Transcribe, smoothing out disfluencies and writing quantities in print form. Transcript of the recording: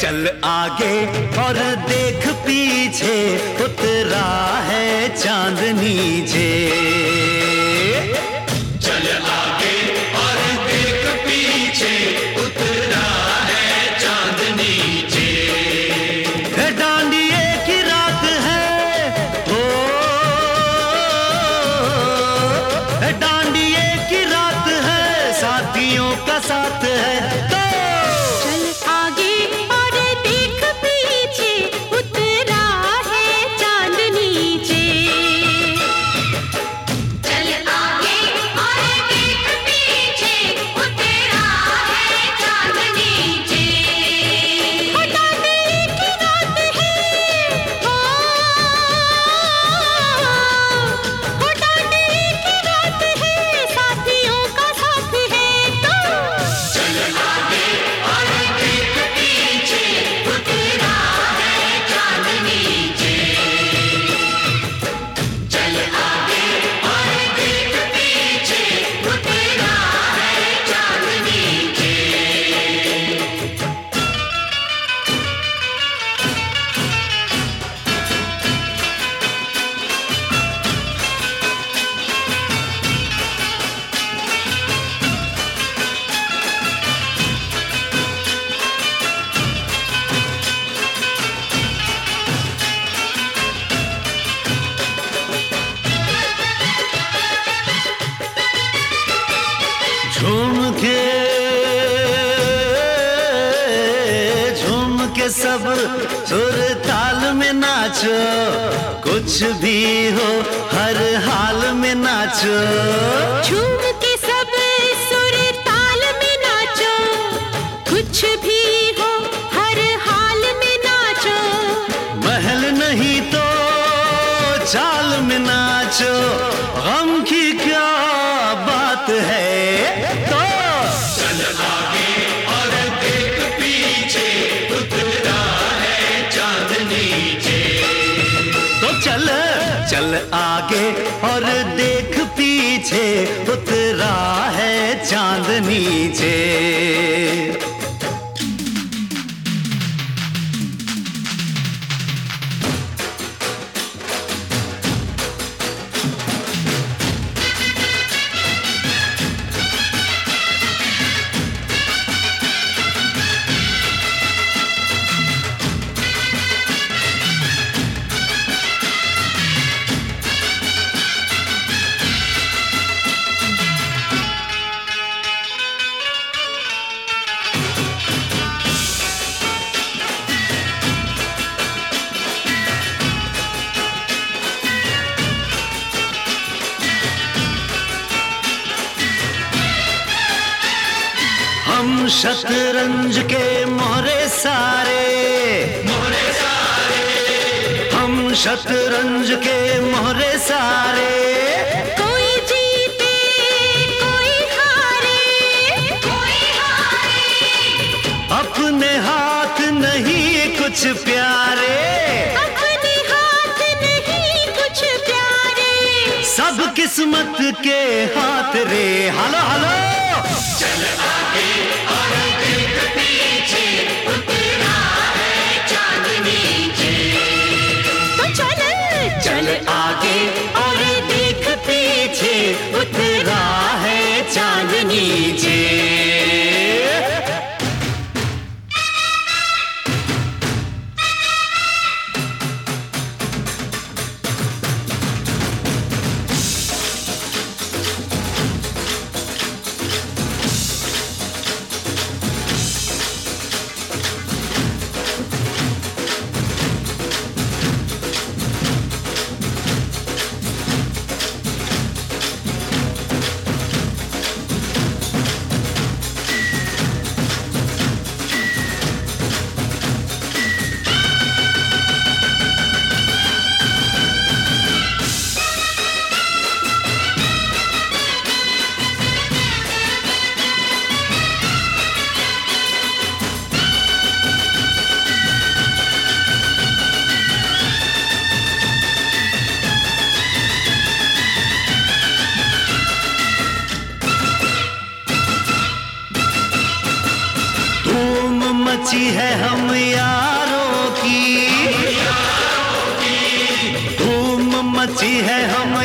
चल आगे और देख पीछे, उतरा है चांद नीचे। चल आगे और देख पीछे, उतरा है चांद नीचे। डांडिए की रात है, ओ डांडिए की रात है, साथियों का साथ है। तो चल आगे और देख पीछे, उतरा है चांद नीचे। चल आगे और देख पीछे, उतरा है चांद नीचे। डांडिए की रात है, डांडिए की रात है, साथियों का साथ है। तो चल आगे और देख पीछे, उतरा है चांद नीचे। चल आगे और देख पीछे, उतरा है चांद नीचे। झूम के सब सुर ताल में नाचो, कुछ भी हो हर हाल में नाचो। झूम के सब सुर ताल में नाचो, कुछ भी हो हर हाल में नाचो। महल नहीं तो चाल में नाचो, गम की क्या बात है। तो चल आगे और देख पीछे, उतरा है चांद नीचे। तो चल चल आगे और देख पीछे, उतरा है चांद नीचे। हम शतरंज के मोहरे सारे, हम शतरंज के मोहरे सारे। कोई जीते कोई हारे, कोई हारे। अपने हाथ नहीं कुछ प्यारे, अपने हाथ नहीं कुछ प्यारे। सब किस्मत के हाथ रे। हेलो हेलो, चल आगे और देख पीछे, उतरा है चांद नीचे। तो चल चल आगे और देख पीछे, उतरा है चांद नीचे। मची है हम यारों की, धूम मची है हम